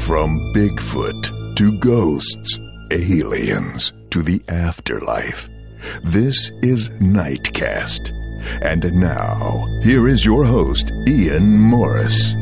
From Bigfoot to ghosts, aliens to the afterlife, this is Nightcast. And now, here is your host, Ian Morris.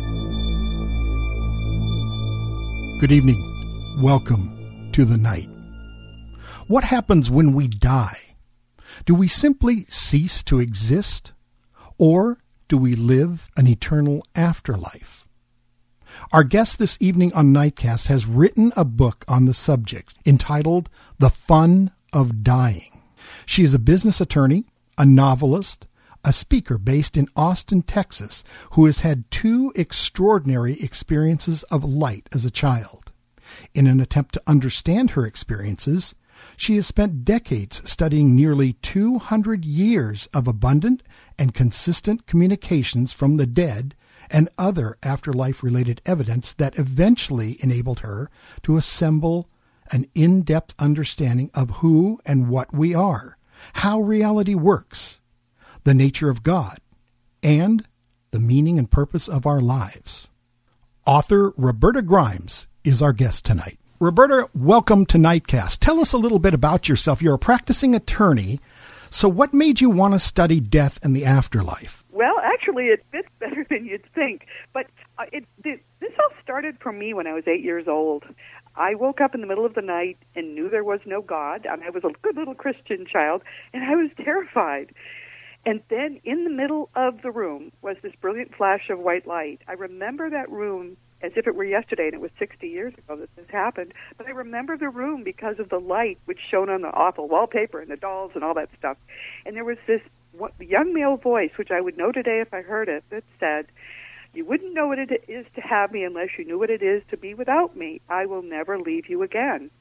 Good evening. Welcome to the night. What happens when we die? Do we simply cease to exist? Or do we live an eternal afterlife? Our guest this evening on Nightcast has written a book on the subject entitled The Fun of Dying. She is a business attorney, a novelist, a speaker based in Austin, Texas, who has had two extraordinary experiences of light as a child. In an attempt to understand her experiences, she has spent decades studying nearly 200 years of abundant and consistent communications from the dead and other afterlife-related evidence that eventually enabled her to assemble an in-depth understanding of who and what we are, how reality works, the nature of God, and the meaning and purpose of our lives. Author Roberta Grimes is our guest tonight. Roberta, welcome to Nightcast. Tell us a little bit about yourself. You're a practicing attorney, so what made you want to study death and the afterlife? Well, actually, it fits better than you'd think. But this all started for me when I was 8 years old. I woke up in the middle of the night and knew there was no God, and I was a good little Christian child, and I was terrified. And then in the middle of the room was this brilliant flash of white light. I remember that room as if it were yesterday, and it was 60 years ago that this happened. But I remember the room because of the light which shone on the awful wallpaper and the dolls and all that stuff. And there was this young male voice, which I would know today if I heard it, that said, "You wouldn't know what it is to have me unless you knew what it is to be without me. I will never leave you again."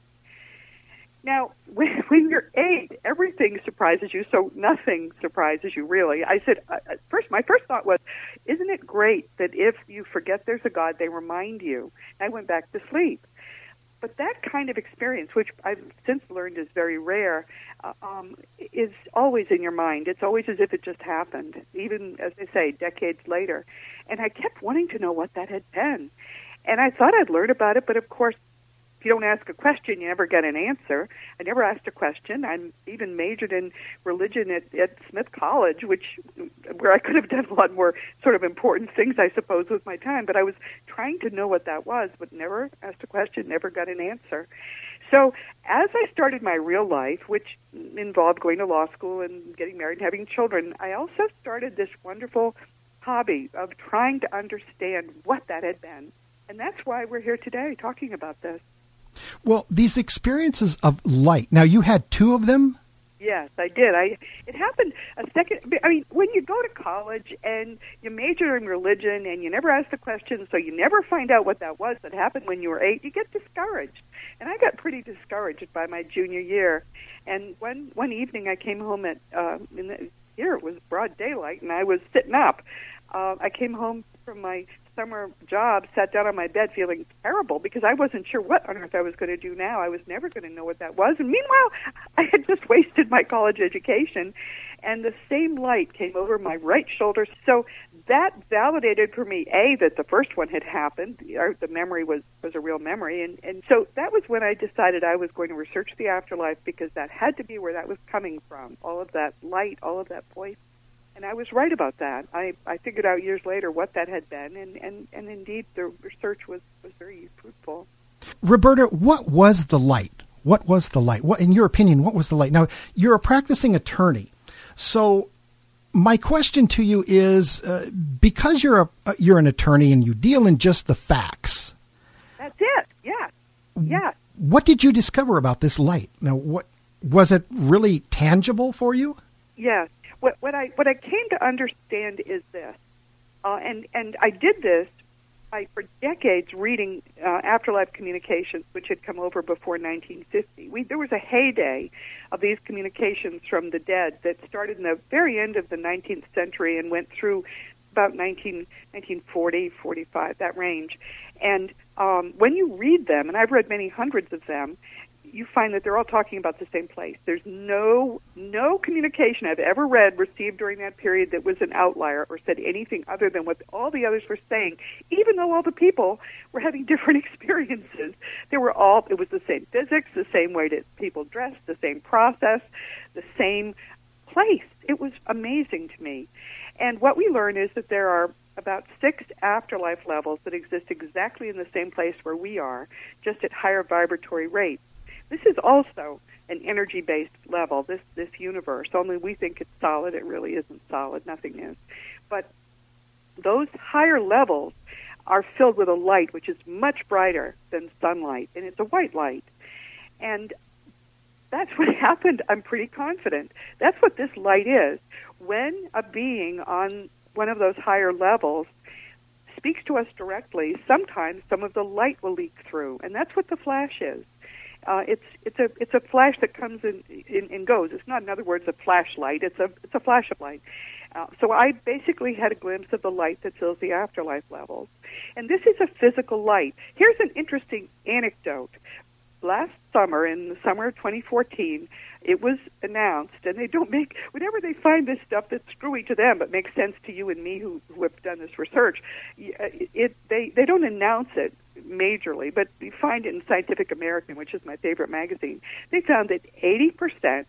Now, when you're 8, everything surprises you, so nothing surprises you, really. I said, my first thought was, isn't it great that if you forget there's a God, they remind you? And I went back to sleep. But that kind of experience, which I've since learned is very rare, is always in your mind. It's always as if it just happened, even, as they say, decades later. And I kept wanting to know what that had been. And I thought I'd learn about it, but of course, if you don't ask a question, you never get an answer. I never asked a question. I'm even majored in religion at Smith College, where I could have done a lot more sort of important things, I suppose, with my time. But I was trying to know what that was, but never asked a question, never got an answer. So as I started my real life, which involved going to law school and getting married and having children, I also started this wonderful hobby of trying to understand what that had been. And that's why we're here today talking about this. Well, these experiences of light, now you had 2 of them? Yes, I did. It happened when you go to college and you major in religion and you never ask the question, so you never find out what that was that happened when you were 8, you get discouraged. And I got pretty discouraged by my junior year. And one evening I came home here it was broad daylight, and I was sitting up. I came home from my summer job, sat down on my bed feeling terrible because I wasn't sure what on earth I was going to do now. I was never going to know what that was. And meanwhile, I had just wasted my college education. And the same light came over my right shoulder. So that validated for me, A, that the first one had happened. The memory was a real memory. And so that was when I decided I was going to research the afterlife, because that had to be where that was coming from, all of that light, all of that voice. And I was right about that. I figured out years later what that had been, and indeed the research was very fruitful. Roberta, what was the light? What was the light? What, in your opinion, what was the light? Now, you're a practicing attorney, so my question to you is, because you're an attorney and you deal in just the facts. That's it. Yeah. Yeah. What did you discover about this light? Now, what was it really tangible for you? Yes. What I came to understand is this, and I did this for decades reading afterlife communications, which had come over before 1950. There was a heyday of these communications from the dead that started in the very end of the 19th century and went through about 1940, 45, that range. And when you read them, and I've read many hundreds of them, you find that they're all talking about the same place. There's no communication I've ever received during that period that was an outlier or said anything other than what all the others were saying, even though all the people were having different experiences. It was the same physics, the same way that people dressed, the same process, the same place. It was amazing to me. And what we learn is that there are about 6 afterlife levels that exist exactly in the same place where we are, just at higher vibratory rates. This is also an energy-based level, this universe, only we think it's solid. It really isn't solid. Nothing is. But those higher levels are filled with a light which is much brighter than sunlight, and it's a white light. And that's what happened, I'm pretty confident. That's what this light is. When a being on one of those higher levels speaks to us directly, sometimes some of the light will leak through, and that's what the flash is. It's a flash that comes and goes. It's not, in other words, a flashlight. It's a flash of light. So I basically had a glimpse of the light that fills the afterlife levels, and this is a physical light. Here's an interesting anecdote. Last summer, in the summer of 2014, it was announced, and they don't make, whenever they find this stuff that's screwy to them but makes sense to you and me who have done this research, they don't announce it majorly, but you find it in Scientific American, which is my favorite magazine. They found that 80%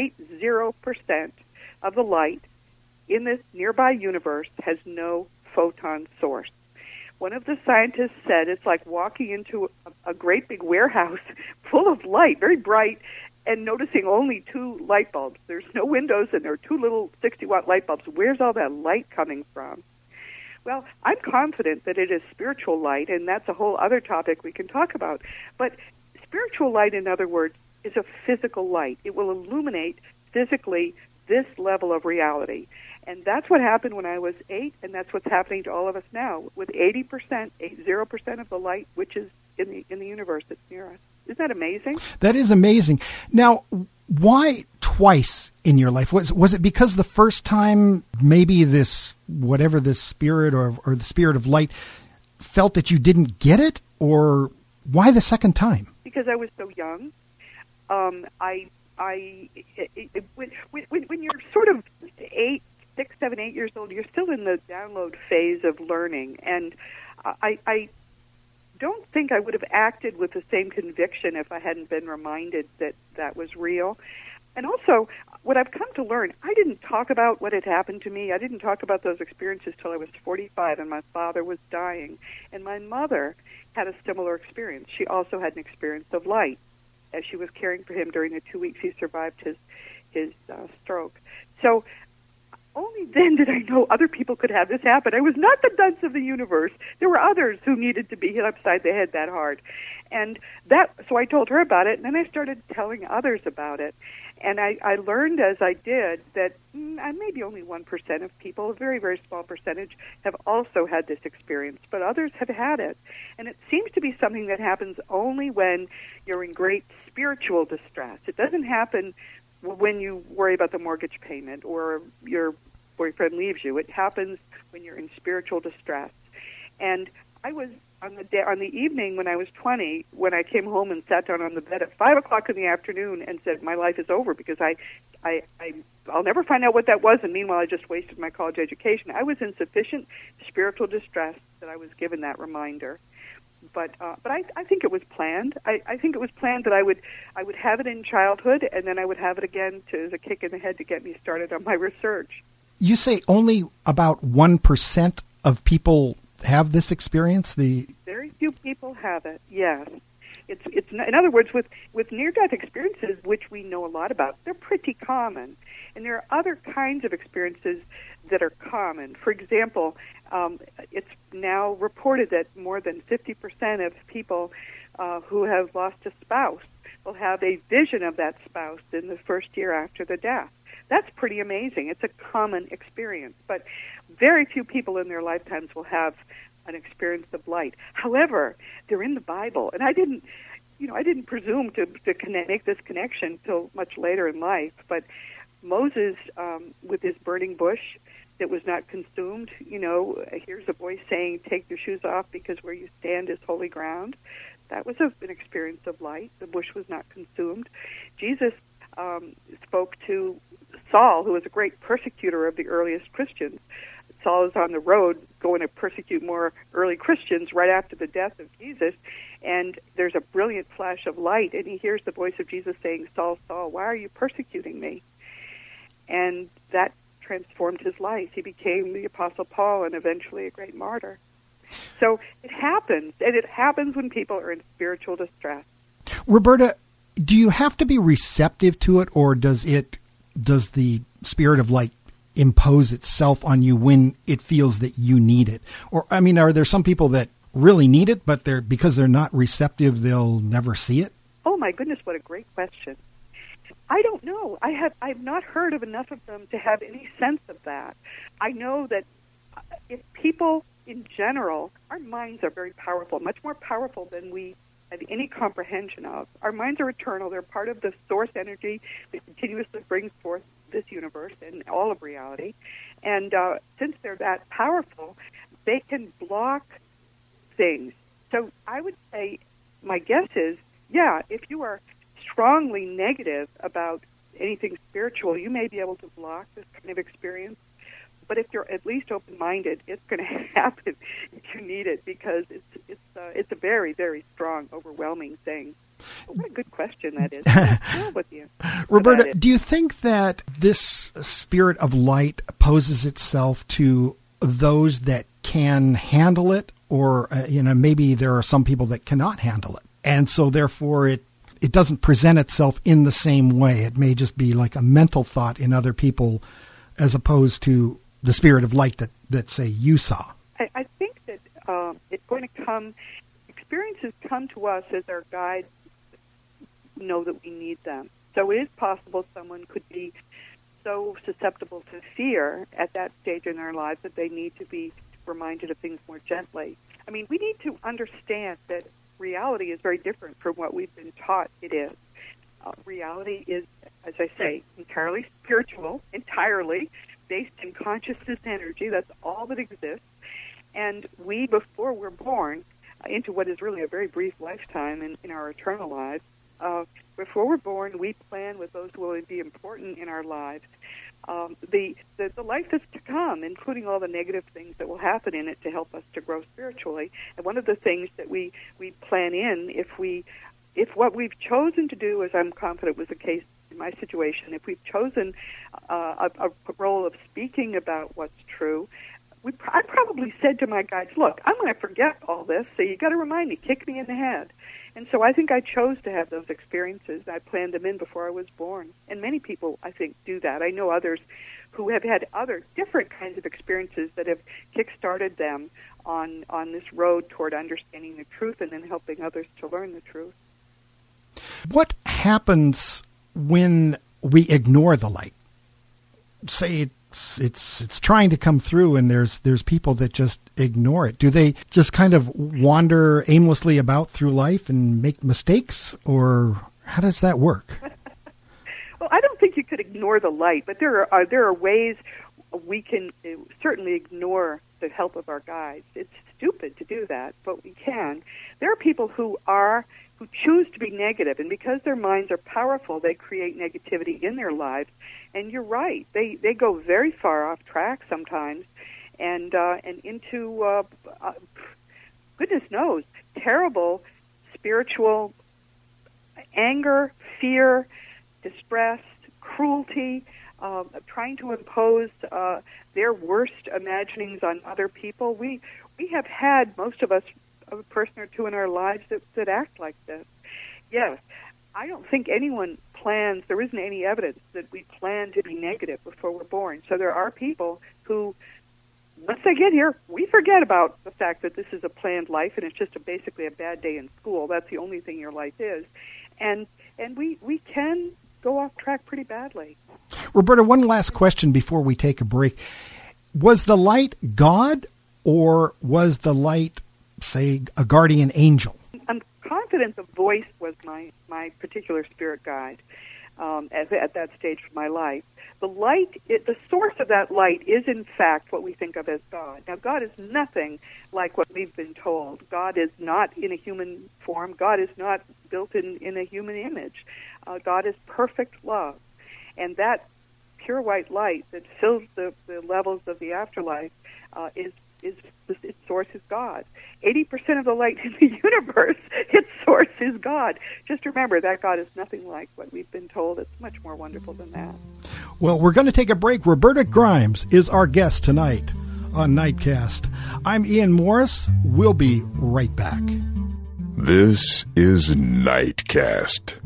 of the light in this nearby universe has no photon source. One of the scientists said it's like walking into a great big warehouse full of light, very bright, and noticing only 2 light bulbs. There's no windows, and there are 2 little 60-watt light bulbs. Where's all that light coming from? Well, I'm confident that it is spiritual light, and that's a whole other topic we can talk about. But spiritual light, in other words, is a physical light. It will illuminate physically this level of reality. And that's what happened when I was 8, and that's what's happening to all of us now, with 80% of the light which is in the universe that's near us. Isn't that amazing? That is amazing. Now, why twice in your life? Was it because the first time maybe this, whatever this spirit or the spirit of light felt that you didn't get it, or why the second time? Because I was so young. When you're sort of 6, 7, 8 years old, you're still in the download phase of learning, and I don't think I would have acted with the same conviction if I hadn't been reminded that that was real. And also, what I've come to learn, I didn't talk about what had happened to me. I didn't talk about those experiences till I was 45, and my father was dying. And my mother had a similar experience. She also had an experience of light as she was caring for him during the 2 weeks he survived his stroke. So only then did I know other people could have this happen. I was not the dunce of the universe. There were others who needed to be hit upside the head that hard. And so I told her about it, and then I started telling others about it. And I learned as I did that maybe only 1% of people, a very, very small percentage, have also had this experience, but others have had it. And it seems to be something that happens only when you're in great spiritual distress. It doesn't happen when you worry about the mortgage payment or your boyfriend leaves you. It happens when you're in spiritual distress. And I was on the evening when I was 20, when I came home and sat down on the bed at 5 o'clock in the afternoon and said, my life is over because I'll never find out what that was, and meanwhile I just wasted my college education. I was in sufficient spiritual distress that I was given that reminder. But I think it was planned. I think it was planned that I would have it in childhood, and then I would have it again as a kick in the head to get me started on my research. You say only about 1% of people have this experience? Very few people have it, yes. It's in other words, with near-death experiences, which we know a lot about, they're pretty common. And there are other kinds of experiences that are common. For example, it's now reported that more than 50% of people who have lost a spouse will have a vision of that spouse in the first year after the death. That's pretty amazing. It's a common experience, but very few people in their lifetimes will have an experience of light. However, they're in the Bible, and I didn't presume to make this connection till much later in life. But Moses, with his burning bush, that was not consumed. Here's a voice saying, take your shoes off because where you stand is holy ground. That was an experience of light. The bush was not consumed. Jesus spoke to Saul, who was a great persecutor of the earliest Christians. Saul is on the road going to persecute more early Christians right after the death of Jesus, and there's a brilliant flash of light, and he hears the voice of Jesus saying, Saul, Saul, why are you persecuting me? And that transformed his life. He became the Apostle Paul and eventually a great martyr. So it happens, and it happens when people are in spiritual distress. Roberta, do you have to be receptive to it, or does the spirit of light impose itself on you when it feels that you need it? Or, are there some people that really need it, but because they're not receptive, they'll never see it? Oh my goodness, what a great question. I don't know. I've not heard of enough of them to have any sense of that. I know that if people in general, our minds are very powerful, much more powerful than we have any comprehension of. Our minds are eternal. They're part of the source energy that continuously brings forth this universe and all of reality. And since they're that powerful, they can block things. So I would say, my guess is, if you are strongly negative about anything spiritual, you may be able to block this kind of experience. But if you're at least open-minded, it's going to happen if you need it, because it's a very, very strong, overwhelming thing. But what a good question that is. I'm with you. Roberta, do you think that this spirit of light poses itself to those that can handle it, or maybe there are some people that cannot handle it, and so therefore it doesn't present itself in the same way? It may just be like a mental thought in other people, as opposed to the spirit of light that say you saw. I think that it's going to come, experiences come to us as our guides know that we need them. So it is possible someone could be so susceptible to fear at that stage in their lives that they need to be reminded of things more gently. We need to understand that reality is very different from what we've been taught it is. Reality is, as I say, entirely spiritual, entirely based in consciousness energy. That's all that exists. And we, before we're born into what is really a very brief lifetime in our eternal lives, before we're born, we plan with those who will be important in our lives. The life that's to come, including all the negative things that will happen in it to help us to grow spiritually. And one of the things that we plan in, if what we've chosen to do, as I'm confident was the case in my situation, if we've chosen a role of speaking about what's true, I probably said to my guides, look, I'm going to forget all this, so you got to remind me, kick me in the head. And so I think I chose to have those experiences. I planned them in before I was born. And many people, I think, do that. I know others who have had other different kinds of experiences that have kick-started them on this road toward understanding the truth and then helping others to learn the truth. What happens when we ignore the light? Say it's trying to come through, and there's people that just ignore it. Do they just kind of wander aimlessly about through life and make mistakes, or how does that work? Well, I don't think you could ignore the light, but there are ways we can certainly ignore the help of our guides. It's stupid to do that, but we can. There are people who choose to be negative, and because their minds are powerful, they create negativity in their lives. And you're right; they go very far off track sometimes, and into goodness knows terrible spiritual anger, fear, distress, cruelty, trying to impose their worst imaginings on other people. We have had, most of us, a person or two in our lives that act like this. Yes, I don't think anyone plans, there isn't any evidence that we plan to be negative before we're born. So there are people who, once they get here, we forget about the fact that this is a planned life and it's just basically a bad day in school. That's the only thing your life is. And we can go off track pretty badly. Roberta, one last question before we take a break. Was the light God, or was the light, say, a guardian angel? I'm confident the voice was my particular spirit guide at that stage of my life. The light, the source of that light is in fact what we think of as God. Now, God is nothing like what we've been told. God is not in a human form. God is not built in a human image. God is perfect love. And that pure white light that fills the levels of the afterlife its source is God. 80% of the light in the universe, its source is God. Just remember that God is nothing like what we've been told. It's much more wonderful than that. Well, we're going to take a break. Roberta Grimes is our guest tonight on Nightcast. I'm Ian Morris. We'll be right back. This is Nightcast.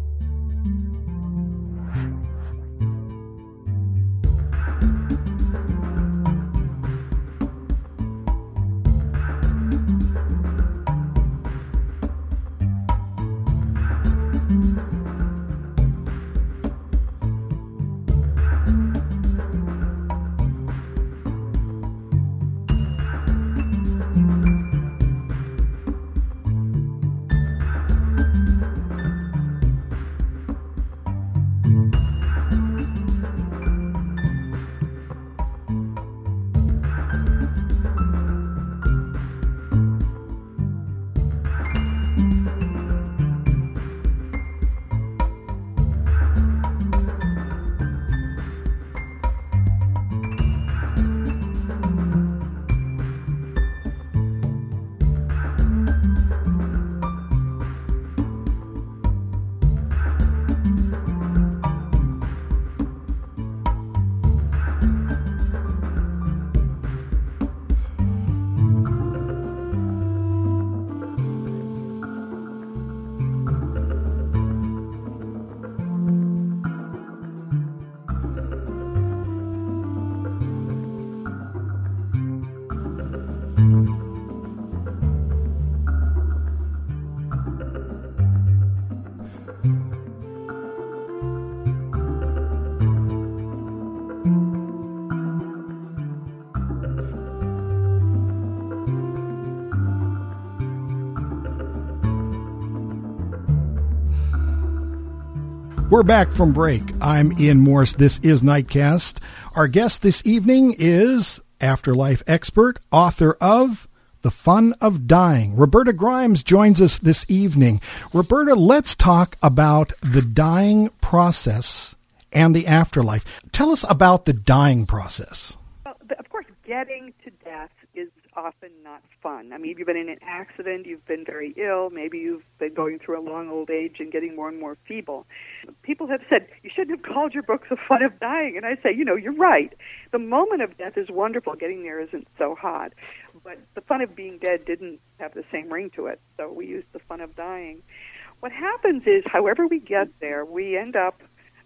We're back from break. I'm Ian Morris. This is Nightcast. Our guest this evening is afterlife expert, author of The Fun of Dying. Roberta Grimes joins us this evening. Roberta, let's talk about the dying process and the afterlife. Tell us about the dying process. Well, of course, getting to death is often not fun. I mean, you've been in an accident, you've been very ill, maybe you've been going through a long old age and getting more and more feeble. People have said, you shouldn't have called your book The Fun of Dying. And I say, you're right. The moment of death is wonderful. Getting there isn't so hot. But the fun of being dead didn't have the same ring to it, so we used The Fun of Dying. What happens is, however we get there, we end up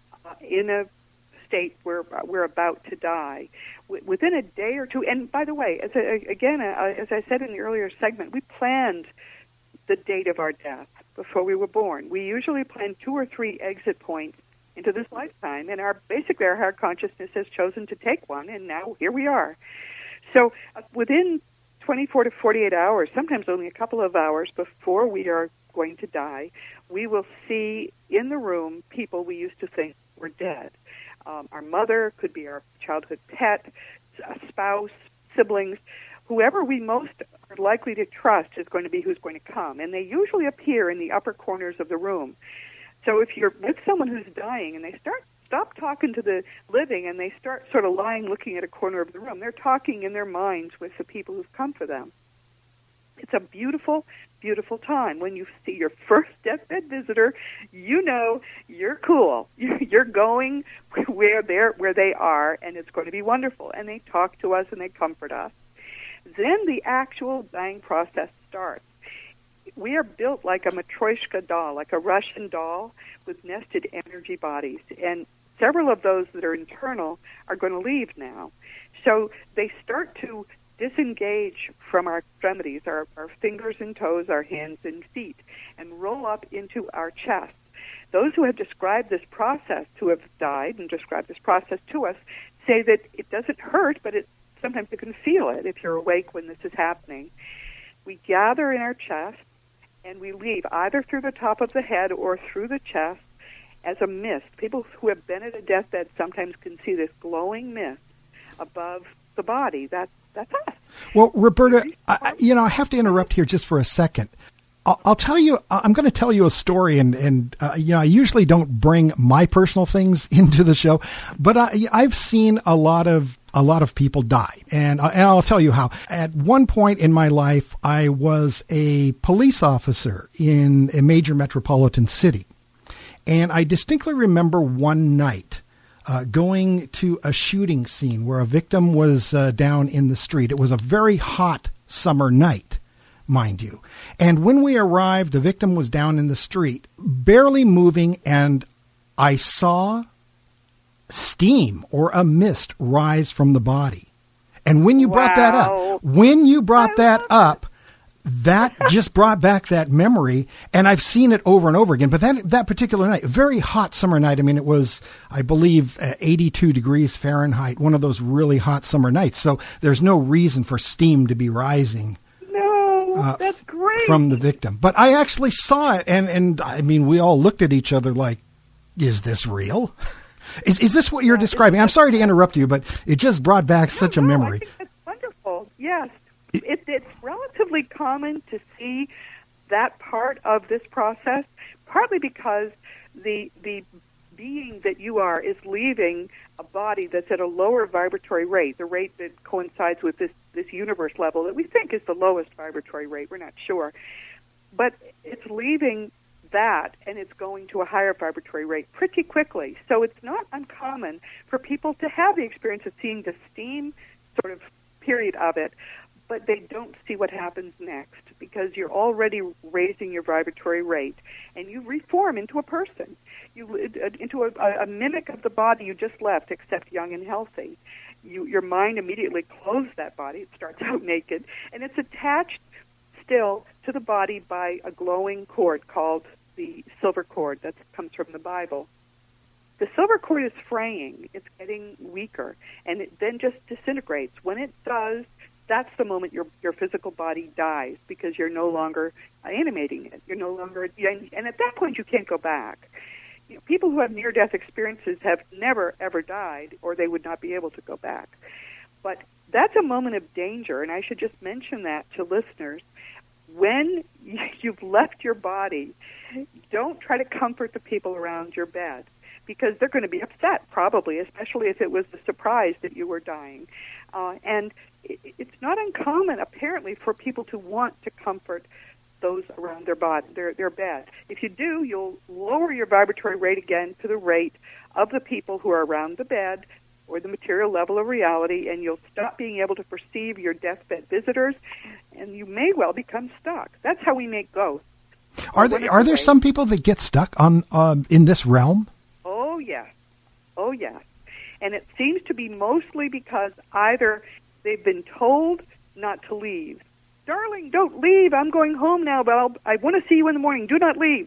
in a state where we're about to die. Within a day or two, and by the way, as I said in the earlier segment, we planned the date of our death before we were born. We usually plan 2 or 3 exit points into this lifetime, and our consciousness has chosen to take one, and now here we are. So within 24 to 48 hours, sometimes only a couple of hours before we are going to die, we will see in the room people we used to think were dead. Our mother, could be our childhood pet, a spouse, siblings, whoever we most are likely to trust is going to be who's going to come. And they usually appear in the upper corners of the room. So if you're with someone who's dying and they stop talking to the living and they start sort of lying looking at a corner of the room, they're talking in their minds with the people who've come for them. It's a beautiful, beautiful time. When you see your first deathbed visitor, you know you're cool. You're going where they are, and it's going to be wonderful. And they talk to us and they comfort us. Then the actual dying process starts. We are built like a Matryoshka doll, like a Russian doll with nested energy bodies. And several of those that are internal are going to leave now. So they start to disengage from our extremities, our fingers and toes, our hands and feet, and roll up into our chest. Those who have described this process, who have died and described this process to us, say that it doesn't hurt, but sometimes you can feel it if you're awake when this is happening. We gather in our chest, and we leave either through the top of the head or through the chest, as a mist. People who have been at a deathbed sometimes can see this glowing mist above the body. That's us. Well, Roberta, I have to interrupt here just for a second. I'll tell you, I'm going to tell you a story, and I usually don't bring my personal things into the show, but I've seen a lot of people die, and I'll tell you how. At one point in my life, I was a police officer in a major metropolitan city, and I distinctly remember one night going to a shooting scene where a victim was down in the street. It was a very hot summer night, mind you. And when we arrived, the victim was down in the street, barely moving, and I saw steam or a mist rise from the body. And when you brought that up, that just brought back that memory, and I've seen it over and over again. But that particular night, a very hot summer night, I mean, it was, I believe, 82 degrees Fahrenheit, one of those really hot summer nights. So there's no reason for steam to be rising. No, that's great. From the victim. But I actually saw it, and I mean, we all looked at each other like, is this real? Is this what you're describing? I'm sorry to interrupt you, but it just brought back such a memory. I think that's wonderful. Yes. It's relatively common to see that part of this process, partly because the being that you are is leaving a body that's at a lower vibratory rate, the rate that coincides with this universe level that we think is the lowest vibratory rate. We're not sure. But it's leaving that, and it's going to a higher vibratory rate pretty quickly. So it's not uncommon for people to have the experience of seeing the steam sort of period of it, but they don't see what happens next because you're already raising your vibratory rate, and you reform into a person, into a mimic of the body you just left, except young and healthy. Your mind immediately clothes that body. It starts out naked, and it's attached still to the body by a glowing cord called the silver cord. That comes from the Bible. The silver cord is fraying. It's getting weaker, and it then just disintegrates. When it does, that's the moment your physical body dies because you're no longer animating it. You're no longer, and at that point you can't go back. People who have near-death experiences have never, ever died, or they would not be able to go back. But that's a moment of danger, and I should just mention that to listeners. When you've left your body, don't try to comfort the people around your bed because they're going to be upset, probably, especially if it was the surprise that you were dying. And it's not uncommon, apparently, for people to want to comfort those around their body, their bed. If you do, you'll lower your vibratory rate again to the rate of the people who are around the bed or the material level of reality, and you'll stop being able to perceive your deathbed visitors, and you may well become stuck. That's how we make ghosts. Are there some people that get stuck on in this realm? Oh, yes. Oh, yes. And it seems to be mostly because either they've been told not to leave. Darling, don't leave. I'm going home now, but I want to see you in the morning. Do not leave.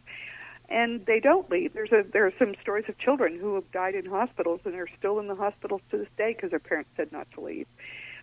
And they don't leave. There are some stories of children who have died in hospitals and are still in the hospitals to this day because their parents said not to leave.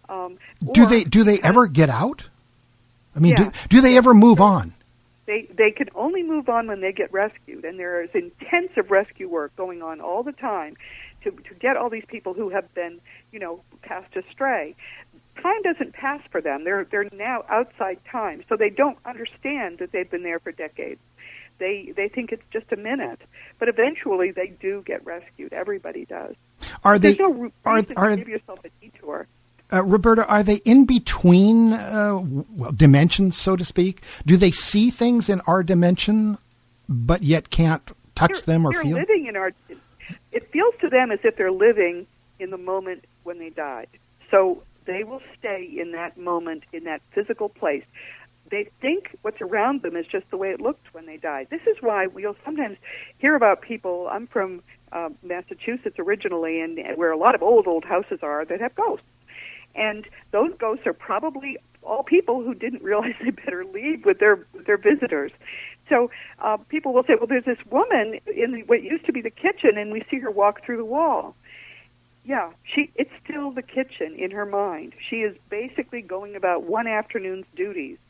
Do they ever get out? I mean, yeah. do they ever move on? They can only move on when they get rescued, and there is intensive rescue work going on all the time to get all these people who have been, cast astray. Time doesn't pass for them. They're now outside time, so they don't understand that they've been there for decades. They think it's just a minute, but eventually they do get rescued. Everybody does. There's no reason to give yourself a detour. Roberta, are they in between dimensions, so to speak? Do they see things in our dimension, but yet can't touch them or feel? Living in our. It feels to them as if they're living in the moment when they died. So they will stay in that moment, in that physical place. They think what's around them is just the way it looked when they died. This is why we'll sometimes hear about people. I'm from Massachusetts originally, and where a lot of old houses are that have ghosts. And those ghosts are probably all people who didn't realize they better leave with their visitors. So people will say, well, there's this woman in what used to be the kitchen, and we see her walk through the wall. Yeah, it's still the kitchen in her mind. She is basically going about one afternoon's duties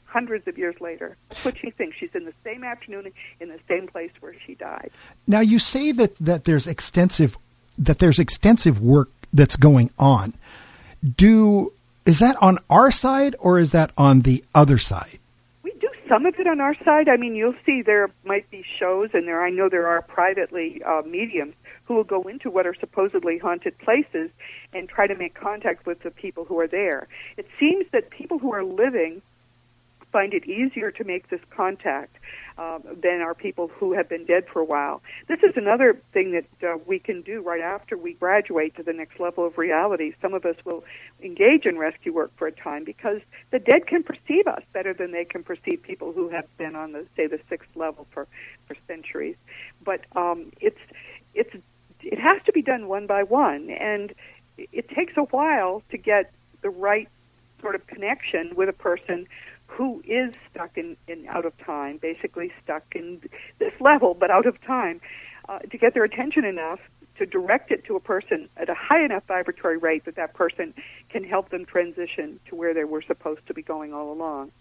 hundreds of years later. That's what she thinks. She's in the same afternoon in the same place where she died. Now, you say that there's extensive work that's going on. Is that on our side or is that on the other side? We do some of it on our side. I mean, you'll see there might be shows, and I know there are privately mediums who will go into what are supposedly haunted places and try to make contact with the people who are there. It seems that people who are living find it easier to make this contact than are people who have been dead for a while. This is another thing that we can do right after we graduate to the next level of reality. Some of us will engage in rescue work for a time because the dead can perceive us better than they can perceive people who have been on the sixth level for centuries. But it has to be done one by one, and it takes a while to get the right sort of connection with a person who is stuck in out of time, basically stuck in this level but out of time, to get their attention enough to direct it to a person at a high enough vibratory rate that that person can help them transition to where they were supposed to be going all along.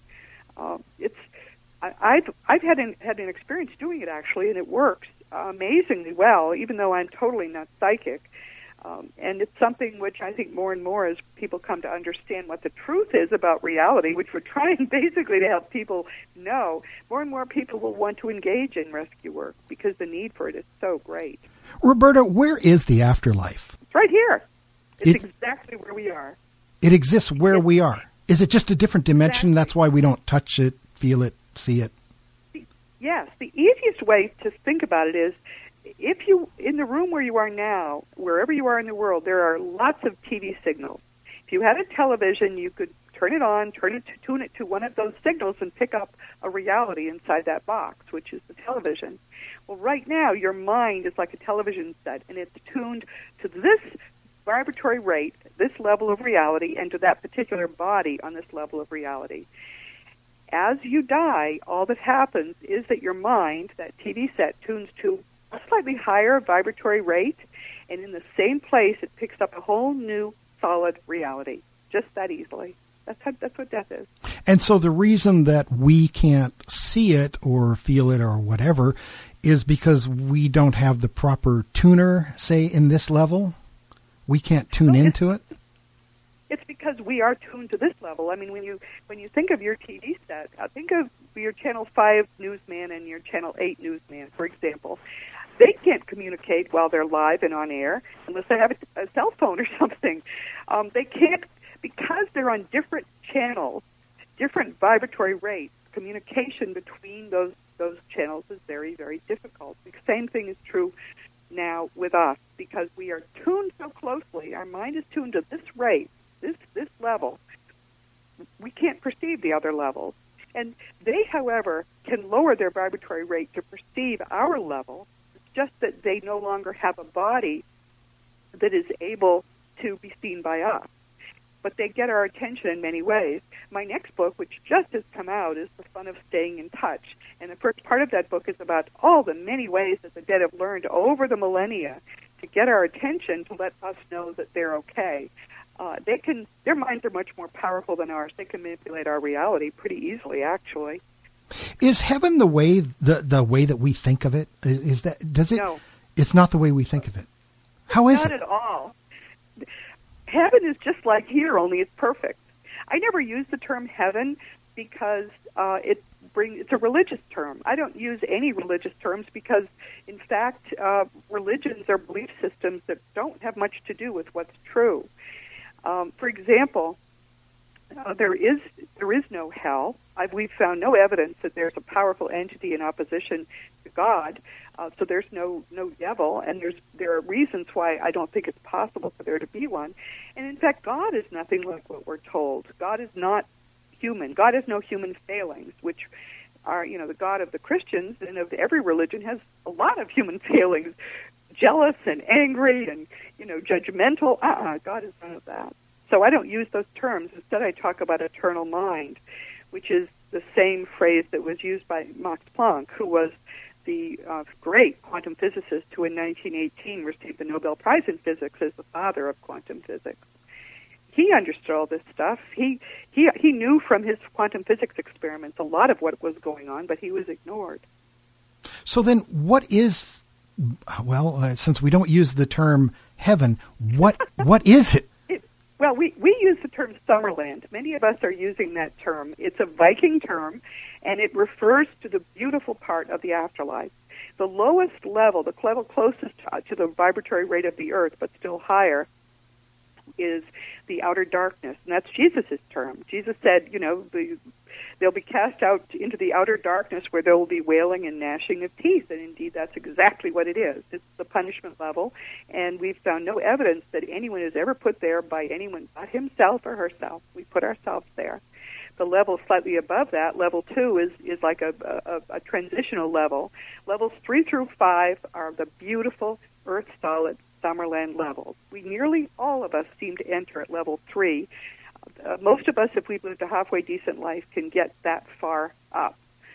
I've had an experience doing it, actually, and it works amazingly well, even though I'm totally not psychic. And it's something which I think more and more as people come to understand what the truth is about reality, which we're trying basically to help people know, more and more people will want to engage in rescue work because the need for it is so great. Roberta, where is the afterlife? It's right here. It's exactly where we are. It exists where we are. Is it just a different dimension? Exactly. That's why we don't touch it, feel it, see it? Yes. The easiest way to think about it is, if you, in the room where you are now, wherever you are in the world, there are lots of TV signals. If you had a television, you could turn it on, tune it to one of those signals and pick up a reality inside that box, which is the television. Well, right now, your mind is like a television set, and it's tuned to this vibratory rate, this level of reality, and to that particular body on this level of reality. As you die, all that happens is that your mind, that TV set, tunes to a slightly higher vibratory rate, and in the same place, it picks up a whole new solid reality, just that easily. That's what death is. And so the reason that we can't see it or feel it or whatever is because we don't have the proper tuner, say, in this level? We can't tune into it? It's because we are tuned to this level. I mean, when you think of your TV set, think of your Channel 5 newsman and your Channel 8 newsman, for example. They can't communicate while they're live and on air unless they have a cell phone or something. They can't, because they're on different channels, different vibratory rates. Communication between those channels is very, very difficult. The same thing is true now with us, because we are tuned so closely. Our mind is tuned to this rate, this level. We can't perceive the other levels. And they, however, can lower their vibratory rate to perceive our level. It's just that they no longer have a body that is able to be seen by us. But they get our attention in many ways. My next book, which just has come out, is The Fun of Staying in Touch. And the first part of that book is about all the many ways that the dead have learned over the millennia to get our attention, to let us know that they're okay. Their minds are much more powerful than ours. They can manipulate our reality pretty easily, actually. Is heaven the way that we think of it? No. It's not the way we think of it. How is it? Not at all. Heaven is just like here, only it's perfect. I never use the term heaven because it's a religious term. I don't use any religious terms because, in fact, religions are belief systems that don't have much to do with what's true. For example, there is no hell. We've found no evidence that there's a powerful entity in opposition to God. So there's no devil, and there are reasons why I don't think it's possible for there to be one. And in fact, God is nothing like what we're told. God is not human. God has no human failings, which are, the God of the Christians and of every religion has a lot of human failings, jealous and angry and, judgmental. God is none of that. So I don't use those terms. Instead, I talk about eternal mind, which is the same phrase that was used by Max Planck, who was the great quantum physicist who in 1918 received the Nobel Prize in Physics as the father of quantum physics. he understood all this stuff. He knew from his quantum physics experiments a lot of what was going on, but he was ignored. So then what is, since we don't use the term heaven, what is it? Well, we use the term Summerland. Many of us are using that term. It's a Viking term, and it refers to the beautiful part of the afterlife. The lowest level, the level closest to the vibratory rate of the earth, but still higher, is the outer darkness, and that's Jesus' term. Jesus said, they'll be cast out into the outer darkness where there will be wailing and gnashing of teeth, and indeed that's exactly what it is. It's the punishment level, and we've found no evidence that anyone is ever put there by anyone but himself or herself. We put ourselves there. The level slightly above that, level 2, is like a transitional level. Levels 3 through 5 are the beautiful earth-solid Summerland levels. Nearly all of us seem to enter at level 3. Most of us, if we've lived a halfway decent life, can get that far up.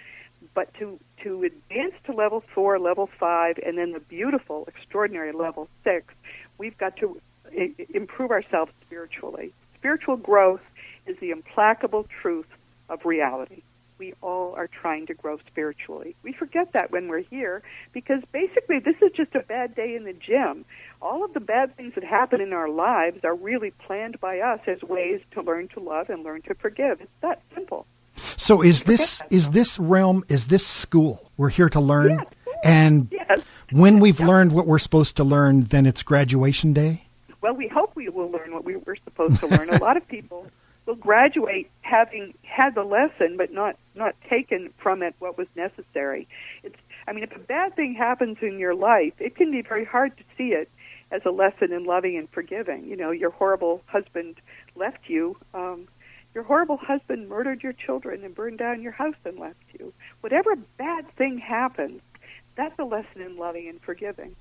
But to advance to level 4, level 5, and then the beautiful, extraordinary level 6, we've got to improve ourselves spiritually. Spiritual growth is the implacable truth of reality. We all are trying to grow spiritually. We forget that when we're here because basically this is just a bad day in the gym. All of the bad things that happen in our lives are really planned by us as ways to learn to love and learn to forgive. It's that simple. So is this realm, is this school? We're here to learn? Yes. And yes. When we've learned what we're supposed to learn, then it's graduation day? Well, we hope we will learn what we were supposed to learn. A lot of people will graduate having had the lesson but not taken from it what was necessary. If a bad thing happens in your life, it can be very hard to see it as a lesson in loving and forgiving. Your horrible husband left you. Your horrible husband murdered your children and burned down your house and left you. Whatever bad thing happens, that's a lesson in loving and forgiving.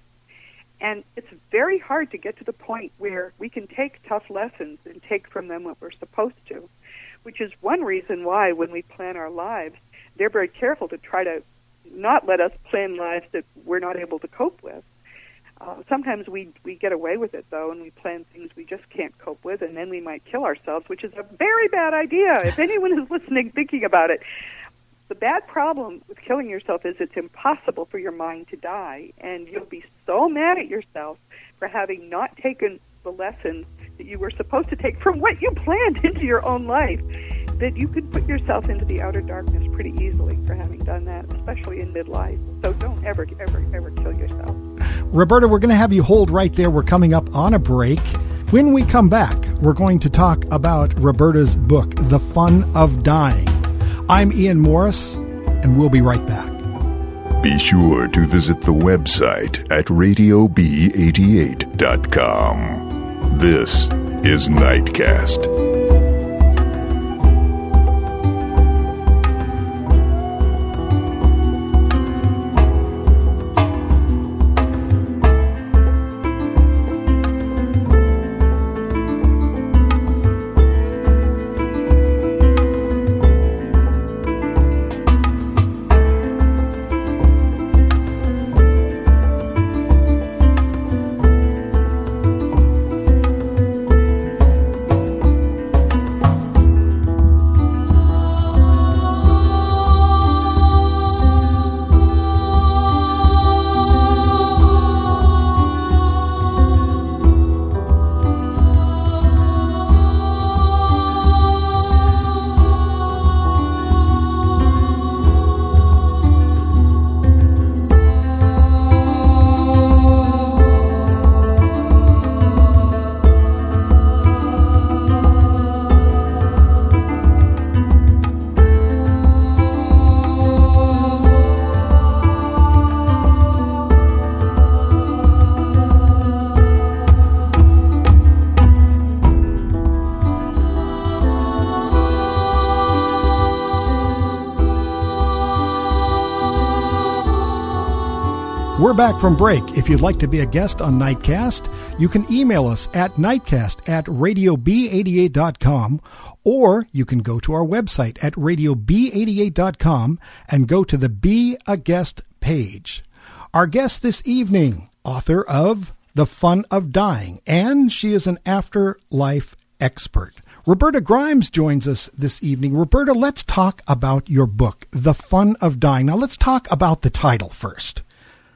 And it's very hard to get to the point where we can take tough lessons and take from them what we're supposed to, which is one reason why when we plan our lives, they're very careful to try to not let us plan lives that we're not able to cope with. Sometimes we get away with it, though, and we plan things we just can't cope with, and then we might kill ourselves, which is a very bad idea. If anyone is listening, thinking about it, the bad problem with killing yourself is it's impossible for your mind to die, and you'll be so mad at yourself for having not taken the lessons that you were supposed to take from what you planned into your own life, that you could put yourself into the outer darkness pretty easily for having done that, especially in midlife. So don't ever, ever, ever kill yourself. Roberta, we're going to have you hold right there. We're coming up on a break. When we come back, we're going to talk about Roberta's book, The Fun of Dying. I'm Ian Morris, and we'll be right back. Be sure to visit the website at RadioB88.com. This is Nightcast. We're back from break. If you'd like to be a guest on Nightcast, you can email us at nightcast@radiob88.com, or you can go to our website at radiob88.com and go to the Be a Guest page. Our guest this evening, author of The Fun of Dying, and she is an afterlife expert. Roberta Grimes joins us this evening. Roberta, let's talk about your book, The Fun of Dying. Now, let's talk about the title first.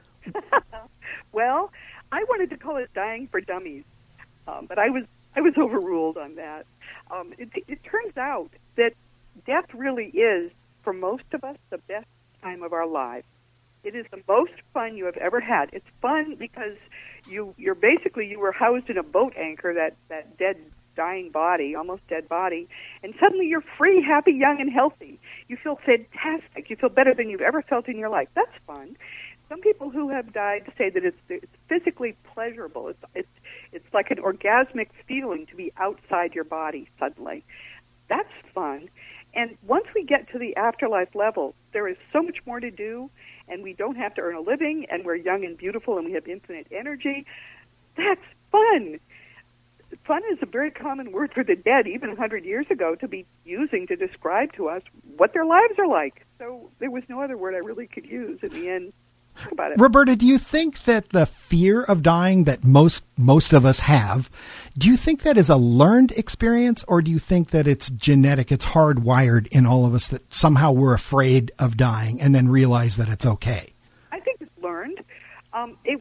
Well, I wanted to call it Dying for Dummies, but I was overruled on that. It turns out that death really is, for most of us, the best time of our lives. It is the most fun you have ever had. It's fun because you were housed in a boat anchor, that dead, dying body, almost dead body, and suddenly you're free, happy, young, and healthy. You feel fantastic. You feel better than you've ever felt in your life. That's fun. Some people who have died say that it's physically pleasurable. It's like an orgasmic feeling to be outside your body suddenly. That's fun. And once we get to the afterlife level, there is so much more to do, and we don't have to earn a living, and we're young and beautiful, and we have infinite energy. That's fun. Fun is a very common word for the dead, even 100 years ago, to be using to describe to us what their lives are like. So there was no other word I really could use in the end. Think about it. Roberta, do you think that the fear of dying that most of us have, do you think that is a learned experience, or do you think that it's genetic, it's hardwired in all of us, that somehow we're afraid of dying and then realize that it's okay? I think it's learned. If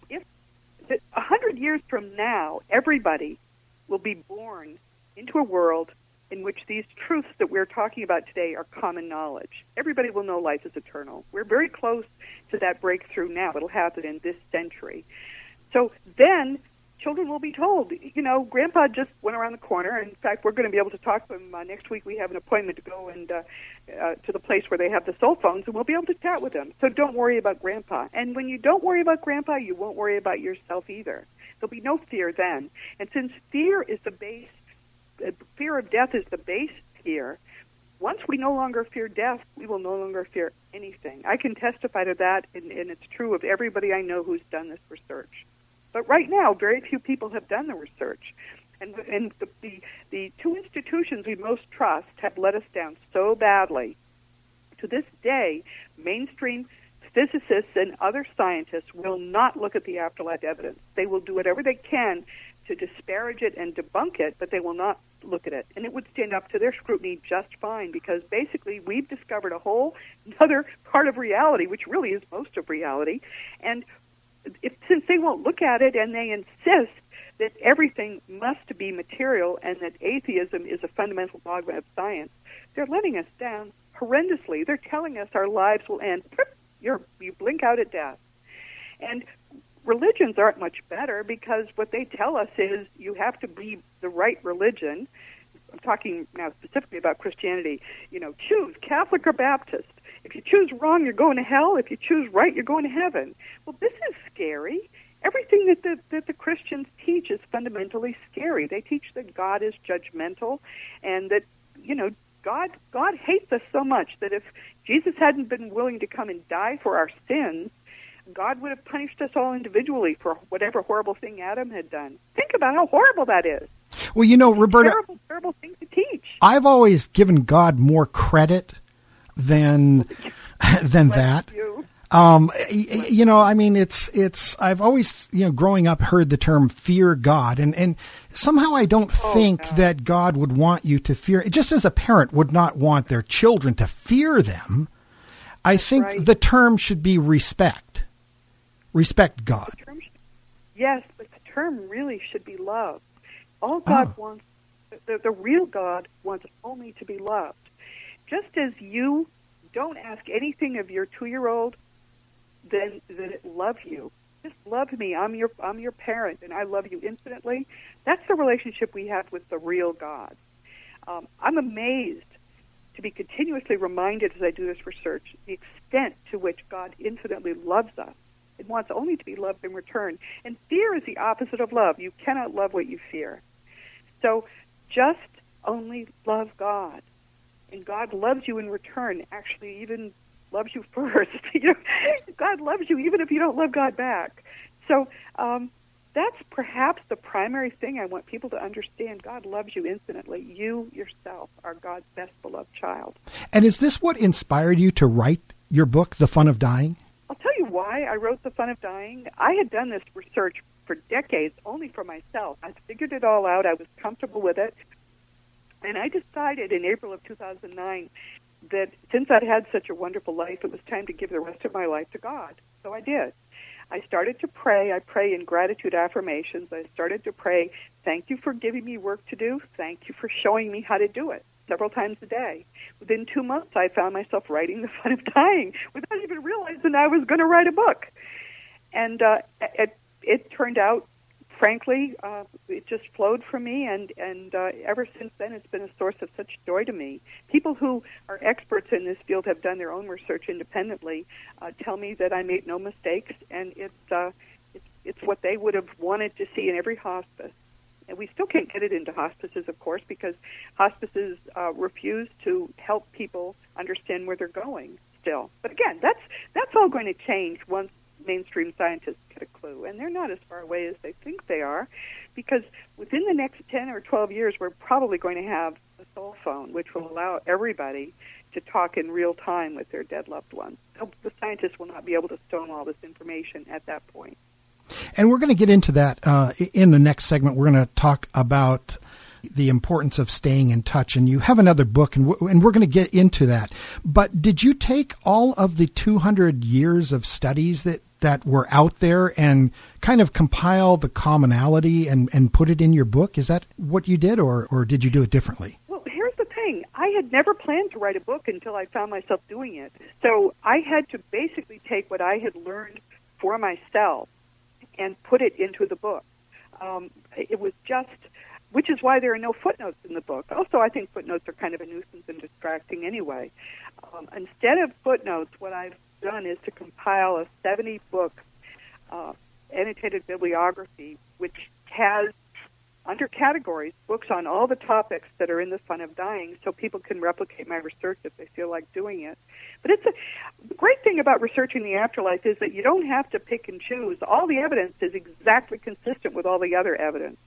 100 years from now, everybody will be born into a world in which these truths that we're talking about today are common knowledge. Everybody will know life is eternal. We're very close to that breakthrough now. It'll happen in this century. So then children will be told, Grandpa just went around the corner. In fact, we're going to be able to talk to him next week. We have an appointment to go and to the place where they have the cell phones, and we'll be able to chat with them. So don't worry about Grandpa. And when you don't worry about Grandpa, you won't worry about yourself either. There'll be no fear then. And since fear is the base, fear of death is the base fear, once we no longer fear death, we will no longer fear anything. I can testify to that, and it's true of everybody I know who's done this research. But right now, very few people have done the research. And the two institutions we most trust have let us down so badly. To this day, mainstream physicists and other scientists will not look at the afterlife evidence. They will do whatever they can to disparage it and debunk it, but they will not look at it. And it would stand up to their scrutiny just fine, because basically we've discovered a whole other part of reality, which really is most of reality. And since they won't look at it and they insist that everything must be material and that atheism is a fundamental dogma of science, they're letting us down horrendously. They're telling us our lives will end. You blink out at death. And religions aren't much better, because what they tell us is you have to be the right religion. I'm talking now specifically about Christianity. Choose Catholic or Baptist. If you choose wrong, you're going to hell. If you choose right, you're going to heaven. Well, this is scary. Everything that the Christians teach is fundamentally scary. They teach that God is judgmental, and that, God hates us so much that if Jesus hadn't been willing to come and die for our sins, God would have punished us all individually for whatever horrible thing Adam had done. Think about how horrible that is. Well, Roberta, terrible thing to teach. I've always given God more credit than that. I've always, growing up, heard the term fear God, and somehow I don't think that God would want you to fear, just as a parent would not want their children to fear them. I think the term should be respect. Respect God. Yes, but the term really should be love. All God wants, the real God wants only to be loved. Just as you don't ask anything of your 2-year-old, then it love you. Just love me. I'm your parent, and I love you infinitely. That's the relationship we have with the real God. I'm amazed to be continuously reminded as I do this research the extent to which God infinitely loves us. It wants only to be loved in return. And fear is the opposite of love. You cannot love what you fear. So just only love God. And God loves you in return, actually even loves you first. God loves you even if you don't love God back. So that's perhaps the primary thing I want people to understand. God loves you infinitely. You yourself are God's best beloved child. And is this what inspired you to write your book, The Fun of Dying? I'll tell you why I wrote The Fun of Dying. I had done this research for decades only for myself. I figured it all out. I was comfortable with it. And I decided in April of 2009 that since I'd had such a wonderful life, it was time to give the rest of my life to God. So I did. I started to pray. I pray in gratitude affirmations. I started to pray, thank you for giving me work to do. Thank you for showing me how to do it, several times a day. Within 2 months, I found myself writing The Fun of Dying without even realizing I was going to write a book. And it turned out, frankly, it just flowed from me, and ever since then it's been a source of such joy to me. People who are experts in this field have done their own research independently, tell me that I made no mistakes, and it's what they would have wanted to see in every hospice. And we still can't get it into hospices, of course, because hospices refuse to help people understand where they're going still. But again, that's all going to change once mainstream scientists get a clue, and they're not as far away as they think they are, because within the next 10 or 12 years, we're probably going to have a soul phone, which will allow everybody to talk in real time with their dead loved ones. The scientists will not be able to stonewall this information at that point. And we're going to get into that in the next segment. We're going to talk about the importance of staying in touch, and you have another book, and we're going to get into that. But did you take all of the 200 years of studies that were out there and kind of compile the commonality and put it in your book? Is that what you did, or did you do it differently? Well, here's the thing. I had never planned to write a book until I found myself doing it. So I had to basically take what I had learned for myself and put it into the book. It was just, which is why there are no footnotes in the book. Also, I think footnotes are kind of a nuisance and distracting anyway. Instead of footnotes, what I've done is to compile a 70-book annotated bibliography, which has, under categories, books on all the topics that are in The Fun of Dying, so people can replicate my research if they feel like doing it. But the great thing about researching the afterlife is that you don't have to pick and choose. All the evidence is exactly consistent with all the other evidence.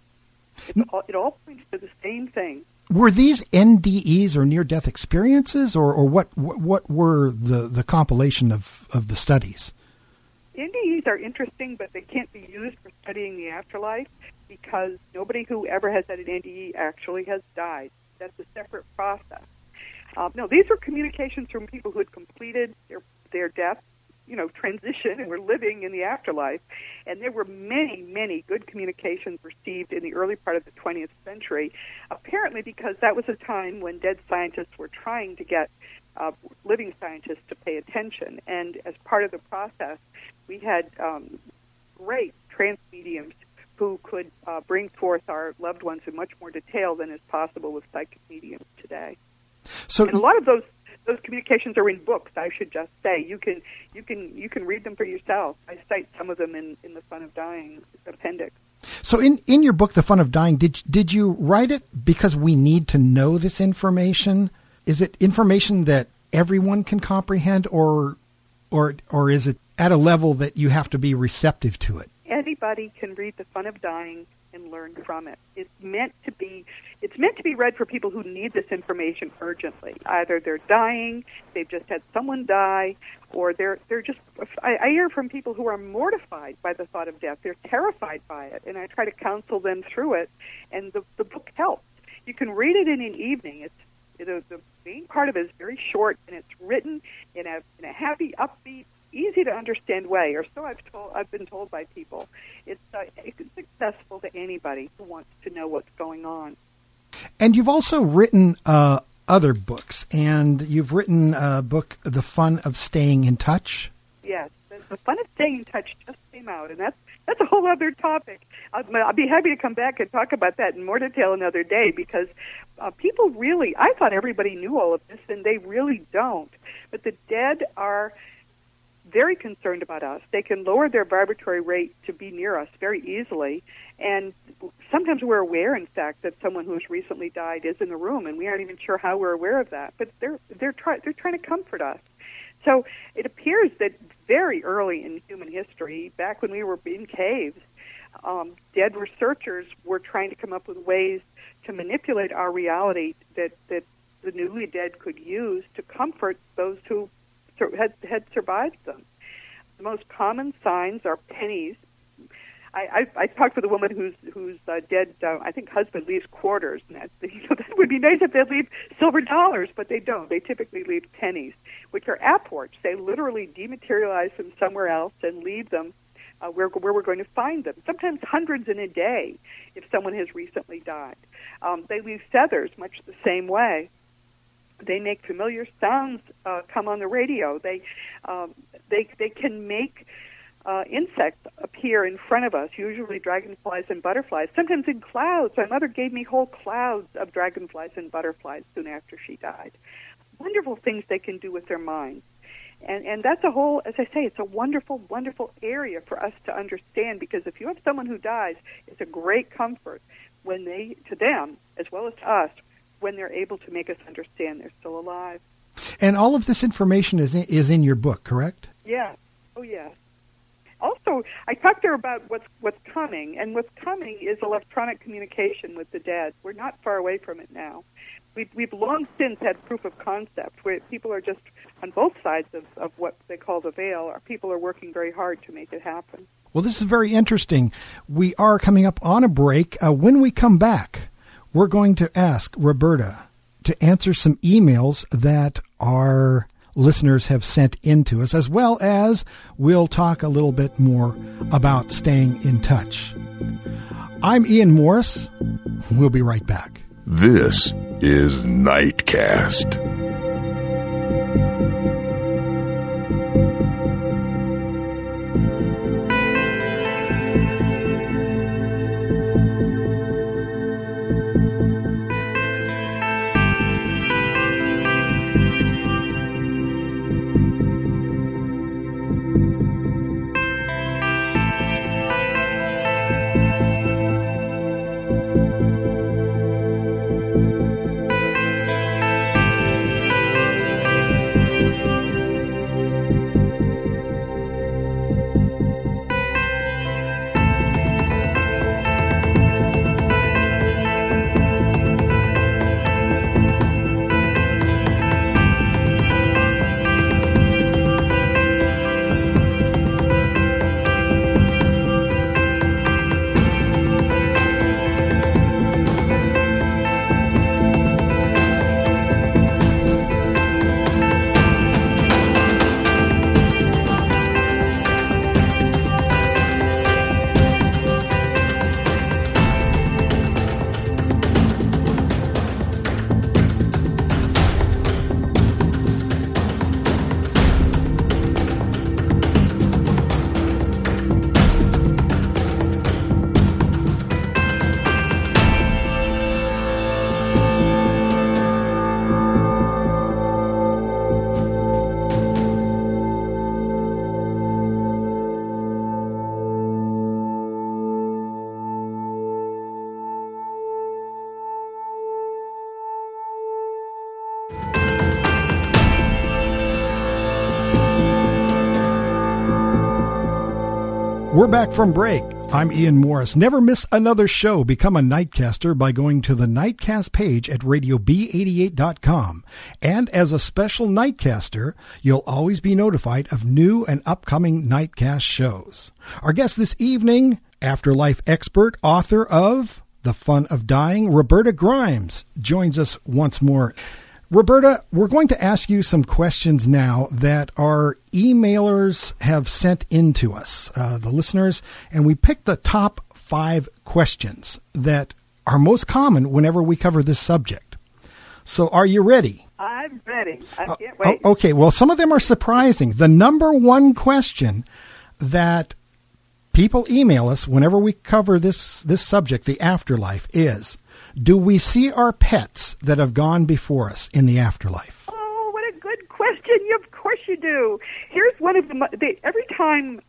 It all points to the same thing. Were these NDEs or near-death experiences, or what were the compilation of the studies? NDEs are interesting, but they can't be used for studying the afterlife because nobody who ever has had an NDE actually has died. That's a separate process. No, these were communications from people who had completed their death, transition, and were living in the afterlife. And there were many, many good communications received in the early part of the 20th century, apparently because that was a time when dead scientists were trying to get living scientists to pay attention. And as part of the process, we had great trance mediums who could bring forth our loved ones in much more detail than is possible with psychic mediums today. And a lot of those communications are in books, I should just say. You can read them for yourself. I cite some of them in the Fun of Dying appendix. So in your book, The Fun of Dying, did you write it because we need to know this information? Is it information that everyone can comprehend, or is it at a level that you have to be receptive to it? Anybody can read The Fun of Dying and learn from it. It's meant to be read for people who need this information urgently. Either they're dying, they've just had someone die, or they're just, I hear from people who are mortified by the thought of death. They're terrified by it, and I try to counsel them through it, and the book helps. You can read it in an evening. The main part of it is very short, and it's written in a happy, upbeat, easy to understand way, or so I've been told by people. It's accessible to anybody who wants to know what's going on. And you've also written other books, and you've written a book, The Fun of Staying in Touch. Yes, The Fun of Staying in Touch just came out, and that's a whole other topic. I'll be happy to come back and talk about that in more detail another day, because people really, I thought everybody knew all of this, and they really don't. But the dead are very concerned about us. They can lower their vibratory rate to be near us very easily, and sometimes we're aware, in fact, that someone who's recently died is in the room, and we aren't even sure how we're aware of that. But they're trying to comfort us. So it appears that very early in human history, back when we were in caves, dead researchers were trying to come up with ways to manipulate our reality that the newly dead could use to comfort those who had survived them. The most common signs are pennies, I talked with a woman whose dead, I think, husband leaves quarters, and that would be nice if they'd leave silver dollars, but they don't. They typically leave pennies, which are apports. They literally dematerialize them somewhere else and leave them where we're going to find them. Sometimes hundreds in a day if someone has recently died. They leave feathers much the same way. They make familiar sounds come on the radio. They can make insects appear in front of us, usually dragonflies and butterflies, sometimes in clouds. My mother gave me whole clouds of dragonflies and butterflies soon after she died. Wonderful things they can do with their minds. And that's a whole, as I say, it's a wonderful, wonderful area for us to understand, because if you have someone who dies, it's a great comfort when to them, as well as to us, when they're able to make us understand they're still alive. And all of this information is in your book, correct? Yeah. Oh, yes. Also, I talked to her about what's coming, and what's coming is electronic communication with the dead. We're not far away from it now. We've long since had proof of concept, where people are just on both sides of what they call the veil. Our people are working very hard to make it happen. Well, this is very interesting. We are coming up on a break. When we come back, we're going to ask Roberta to answer some emails that our listeners have sent in to us, as well as we'll talk a little bit more about staying in touch. I'm Ian Morris. We'll be right back. This is Nightcast. We're back from break. I'm Ian Morris. Never miss another show. Become a Nightcaster by going to the Nightcast page at radiob88.com. And as a special Nightcaster, you'll always be notified of new and upcoming Nightcast shows. Our guest this evening, afterlife expert, author of The Fun of Dying, Roberta Grimes, joins us once more. Roberta, we're going to ask you some questions now that our emailers have sent in to us, the listeners, and we picked the top 5 questions that are most common whenever we cover this subject. So are you ready? I'm ready. I can't wait. Okay, well, some of them are surprising. The number one question that people email us whenever we cover this subject, the afterlife, is, do we see our pets that have gone before us in the afterlife? Oh, what a good question. Of course you do. Here's one of every time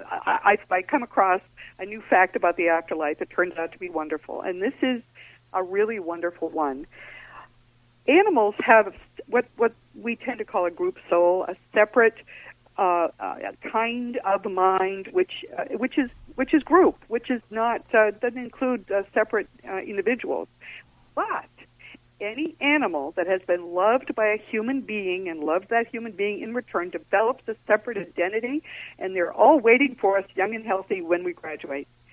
I come across a new fact about the afterlife, it turns out to be wonderful. And this is a really wonderful one. Animals have what we tend to call a group soul, a separate kind of mind, which is group, which is not doesn't include separate individuals. But any animal that has been loved by a human being and loves that human being in return develops a separate identity, and they're all waiting for us, young and healthy, when we graduate.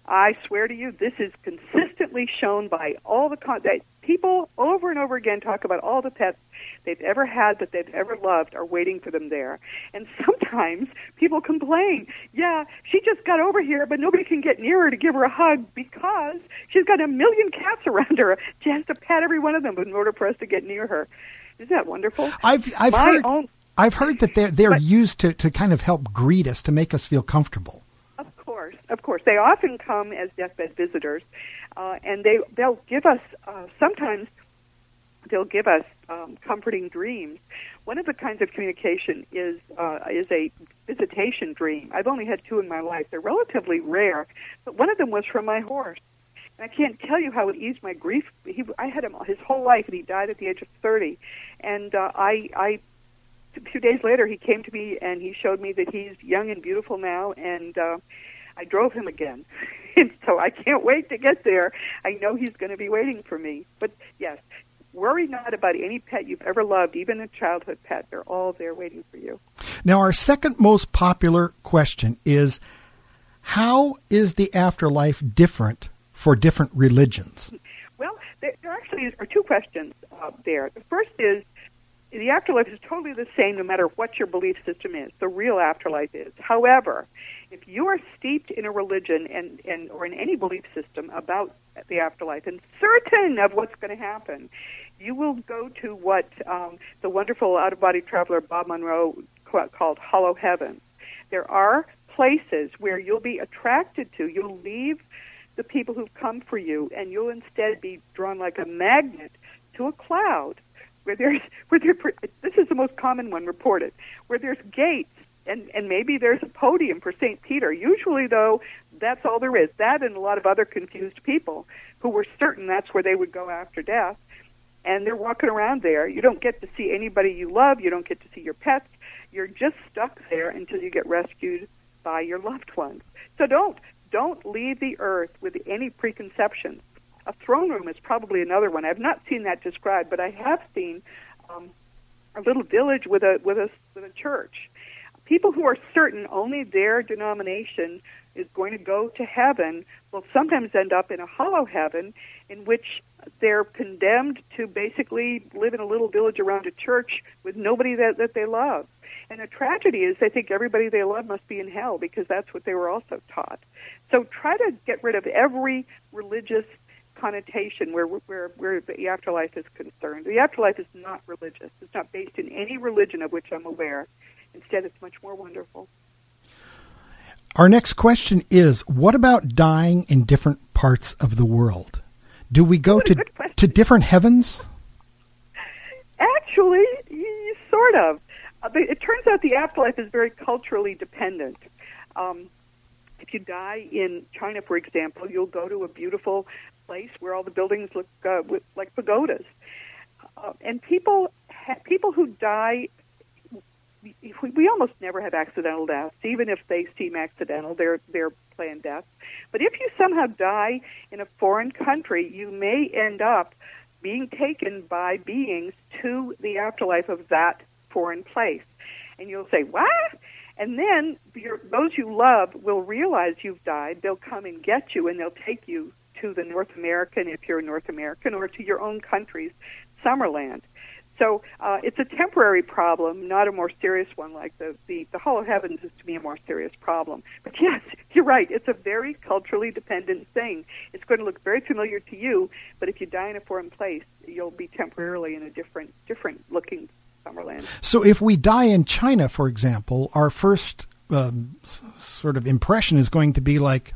I swear to you, this is consistently shown by all the people over and over again talk about all the pets they've ever had that they've ever loved are waiting for them there. And sometimes people complain, yeah, she just got over here, but nobody can get near her to give her a hug because she's got a million cats around her. She has to pet every one of them in order for us to get near her. Isn't that wonderful? I've heard that they're used to kind of help greet us, to make us feel comfortable. Of course. They often come as deathbed visitors, and they'll give us, sometimes they'll give us comforting dreams. One of the kinds of communication is a visitation dream. I've only had 2 in my life. They're relatively rare, but one of them was from my horse. And I can't tell you how it eased my grief. I had him his whole life, and he died at the age of 30. And a few days later, he came to me, and he showed me that he's young and beautiful now, and I drove him again. And so I can't wait to get there. I know he's going to be waiting for me. But, yes, worry not about any pet you've ever loved, even a childhood pet. They're all there waiting for you. Now, our second most popular question is, how is the afterlife different for different religions? Well, there actually are 2 questions there. The first is, the afterlife is totally the same no matter what your belief system is. The real afterlife is. However, if you are steeped in a religion and or in any belief system about the afterlife and certain of what's going to happen, you will go to what the wonderful out-of-body traveler Bob Monroe called hollow heaven. There are places where you'll be attracted to. You'll leave the people who've come for you, and you'll instead be drawn like a magnet to a cloud. This is the most common one reported, where there's gates and maybe there's a podium for St. Peter. Usually, though, that's all there is. That and a lot of other confused people who were certain that's where they would go after death. And they're walking around there. You don't get to see anybody you love. You don't get to see your pets. You're just stuck there until you get rescued by your loved ones. So don't leave the earth with any preconceptions. A throne room is probably another one. I've not seen that described, but I have seen a little village with a church. People who are certain only their denomination is going to go to heaven will sometimes end up in a hollow heaven in which they're condemned to basically live in a little village around a church with nobody that they love. And the tragedy is they think everybody they love must be in hell because that's what they were also taught. So try to get rid of every religious connotation where the afterlife is concerned. The afterlife is not religious. It's not based in any religion of which I'm aware. Instead, it's much more wonderful. Our next question is, what about dying in different parts of the world? Do we go to different heavens? Actually, sort of. It turns out the afterlife is very culturally dependent. If you die in China, for example, you'll go to a beautiful place where all the buildings look like pagodas. And people who die, we almost never have accidental deaths, even if they seem accidental. They're planned deaths. But if you somehow die in a foreign country, you may end up being taken by beings to the afterlife of that foreign place. And you'll say, what? And then those you love will realize you've died. They'll come and get you, and they'll take you to the North American, if you're North American, or to your own country's Summerland. So it's a temporary problem, not a more serious one like the hollow heavens is to me a more serious problem. But yes, you're right. It's a very culturally dependent thing. It's going to look very familiar to you, but if you die in a foreign place, you'll be temporarily in a different looking Summerland. So if we die in China, for example, our first sort of impression is going to be like,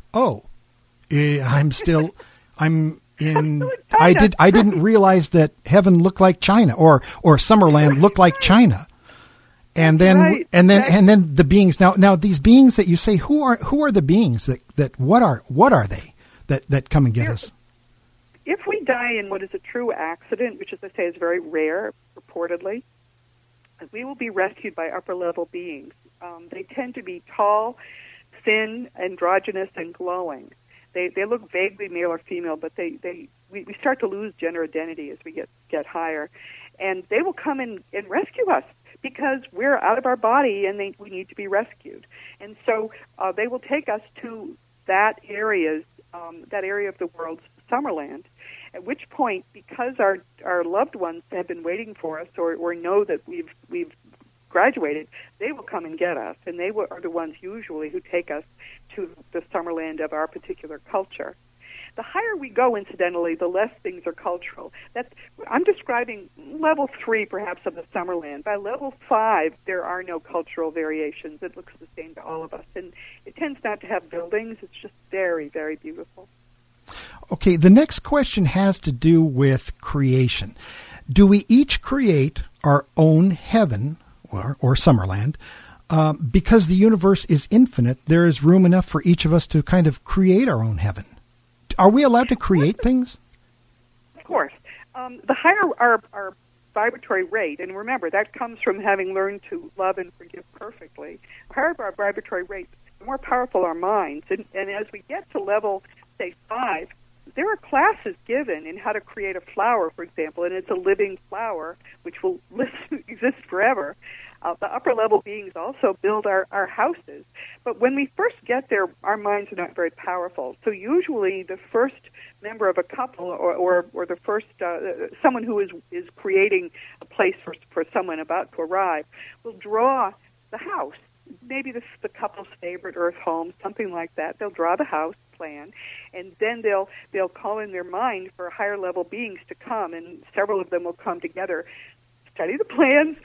I didn't realize that heaven looked like China or Summerland looked like China. And then the beings now these beings that you say, who are the beings that what are they that come and get us? If we die in what is a true accident, which as I say is very rare reportedly, we will be rescued by upper-level beings. They tend to be tall, thin, androgynous, and glowing. They look vaguely male or female, but we start to lose gender identity as we get higher. And they will come and rescue us because we're out of our body and we need to be rescued. And so they will take us to that area's that area of the world's Summerland. At which point, because our loved ones have been waiting for us, or know that we've graduated, they will come and get us, and are the ones usually who take us to the Summerland of our particular culture. The higher we go, incidentally, the less things are cultural. I'm describing level 3, perhaps, of the Summerland. By level 5, there are no cultural variations. It looks the same to all of us, and it tends not to have buildings. It's just very, very beautiful. Okay, the next question has to do with creation. Do we each create our own heaven, or Summerland? Because the universe is infinite, there is room enough for each of us to kind of create our own heaven. Are we allowed to create things? Of course. The higher our vibratory rate, and remember, that comes from having learned to love and forgive perfectly. The higher our vibratory rate, the more powerful our minds. And as we get to level, say, 5, there are classes given in how to create a flower, for example, and it's a living flower which will exist forever. The upper-level beings also build our houses. But when we first get there, our minds are not very powerful. So usually the first member of a couple or the first someone who is creating a place for someone about to arrive will draw the house. Maybe the couple's favorite earth home, something like that. They'll draw the house plan, and then they'll call in their mind for higher-level beings to come, and several of them will come together, study the plans.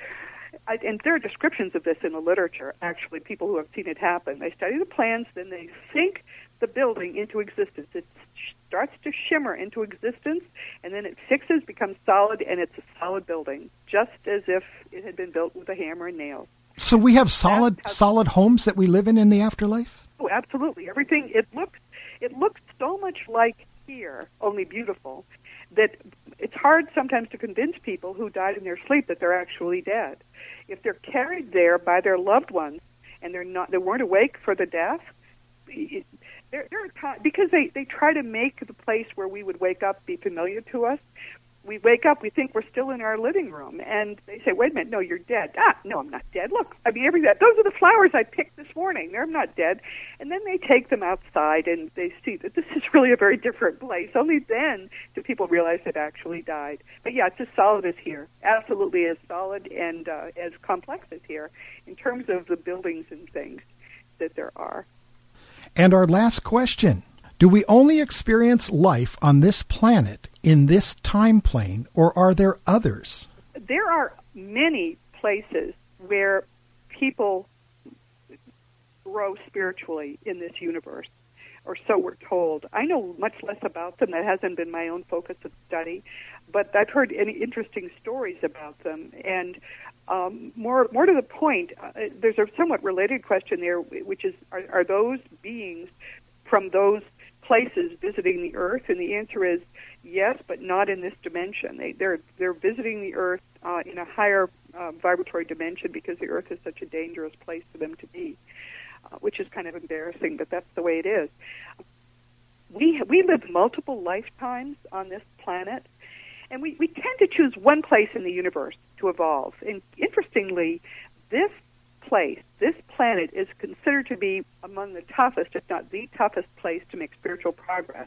And there are descriptions of this in the literature, actually, people who have seen it happen. They study the plans, then they sink the building into existence. It starts to shimmer into existence, and then it fixes, becomes solid, and it's a solid building, just as if it had been built with a hammer and nails. So we have solid homes that we live in the afterlife? Oh, absolutely. Everything, it looks so much like here, only beautiful, that it's hard sometimes to convince people who died in their sleep that they're actually dead. If they're carried there by their loved ones and they weren't awake for the death, because they try to make the place where we would wake up be familiar to us. We wake up, we think we're still in our living room, and they say, wait a minute, no, you're dead. No, I'm not dead. Look, I mean, those are the flowers I picked this morning. I'm not dead. And then they take them outside, and they see that this is really a very different place. Only then do people realize they've actually died. But yeah, it's as solid as here, absolutely as solid and as complex as here in terms of the buildings and things that there are. And our last question. Do we only experience life on this planet in this time plane, or are there others? There are many places where people grow spiritually in this universe, or so we're told. I know much less about them. That hasn't been my own focus of study, but I've heard interesting stories about them. And more to the point, there's a somewhat related question there, which is, are those beings from those places visiting the Earth? And the answer is yes, but not in this dimension. They're visiting the Earth in a higher vibratory dimension because the Earth is such a dangerous place for them to be, which is kind of embarrassing, but that's the way it is. We live multiple lifetimes on this planet, and we tend to choose one place in the universe to evolve. And interestingly, this planet is considered to be among the toughest, if not the toughest place to make spiritual progress.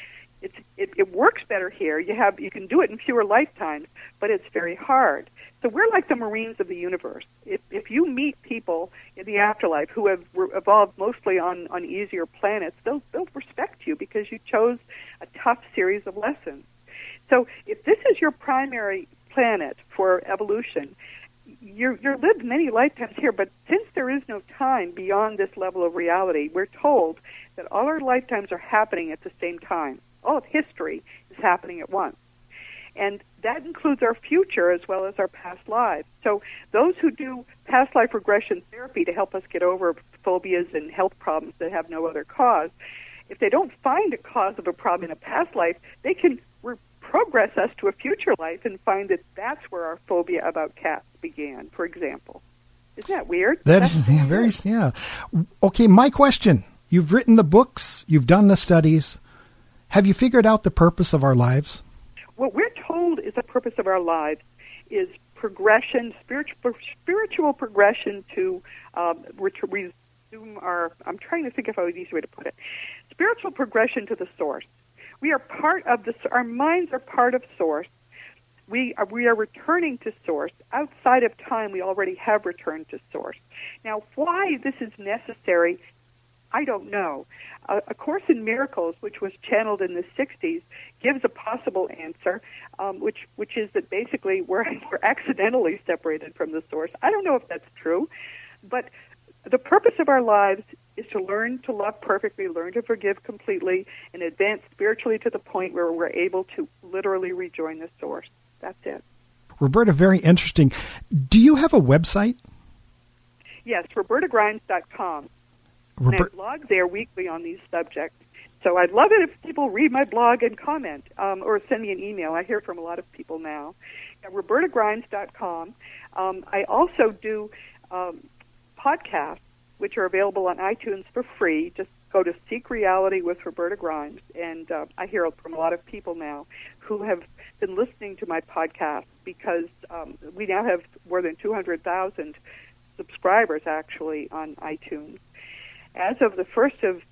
It works better here. You can do it in fewer lifetimes, but it's very hard. So we're like the Marines of the universe. If you meet people in the afterlife who have evolved mostly on easier planets, they'll respect you because you chose a tough series of lessons. So if this is your primary planet for evolution, you're lived many lifetimes here, but since there is no time beyond this level of reality, we're told that all our lifetimes are happening at the same time. All of history is happening at once. And that includes our future as well as our past lives. So those who do past life regression therapy to help us get over phobias and health problems that have no other cause, if they don't find a cause of a problem in a past life, they can progress us to a future life and find that that's where our phobia about cats began, for example. Isn't that weird? That's very, yeah. Okay, my question. You've written the books, you've done the studies. Have you figured out the purpose of our lives? What we're told is the purpose of our lives is progression, spiritual progression to resume our, I'm trying to think if I would use a way to put it. spiritual progression to the source. We are part of our minds are part of source. We are returning to source. Outside of time, we already have returned to source. Now, why this is necessary, I don't know. A Course in Miracles, which was channeled in the 60s, gives a possible answer, which is that basically we're accidentally separated from the source. I don't know if that's true, but the purpose of our lives is to learn to love perfectly, learn to forgive completely, and advance spiritually to the point where we're able to literally rejoin the source. That's it. Roberta, very interesting. Do you have a website? Yes, RobertaGrimes.com. And I blog there weekly on these subjects. So I'd love it if people read my blog and comment or send me an email. I hear from a lot of people now. At RobertaGrimes.com. I also do podcasts, which are available on iTunes for free. Just go to Seek Reality with Roberta Grimes. And I hear from a lot of people now who have been listening to my podcast because we now have more than 200,000 subscribers, actually, on iTunes. As of the 1st of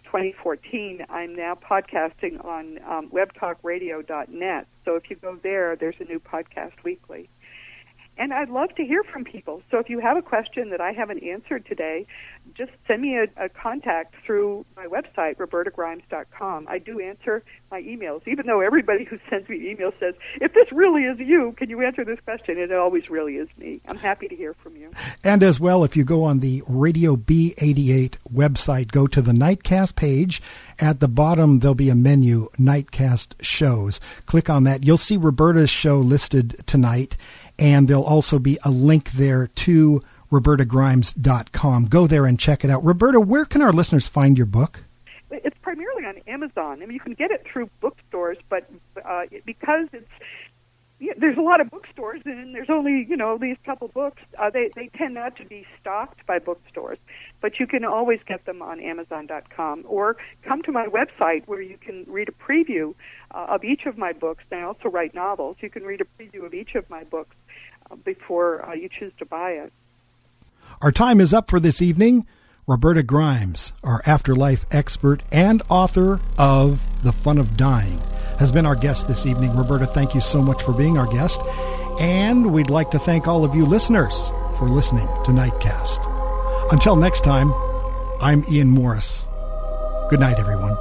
2014, I'm now podcasting on webtalkradio.net. So if you go there, there's a new podcast weekly. And I'd love to hear from people. So if you have a question that I haven't answered today, just send me a contact through my website, RobertaGrimes.com. I do answer my emails, even though everybody who sends me emails says, if this really is you, can you answer this question? And it always really is me. I'm happy to hear from you. And as well, if you go on the Radio B88 website, go to the Nightcast page. At the bottom, there'll be a menu, Nightcast Shows. Click on that. You'll see Roberta's show listed tonight. And there'll also be a link there to RobertaGrimes.com. Go there and check it out. Roberta, where can our listeners find your book? It's primarily on Amazon. I mean, you can get it through bookstores, but because there's a lot of bookstores and there's only, these couple books, they tend not to be stocked by bookstores. But you can always get them on Amazon.com or come to my website where you can read a preview of each of my books. And I also write novels. You can read a preview of each of my books before you choose to buy it. Our time is up for this evening. Roberta Grimes, our afterlife expert and author of The Fun of Dying, has been our guest this evening. Roberta, thank you so much for being our guest. And we'd like to thank all of you listeners for listening to Nightcast. Until next time, I'm Ian Morris. Good night, everyone.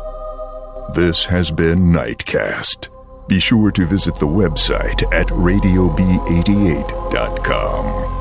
This has been Nightcast. Be sure to visit the website at radiob88.com.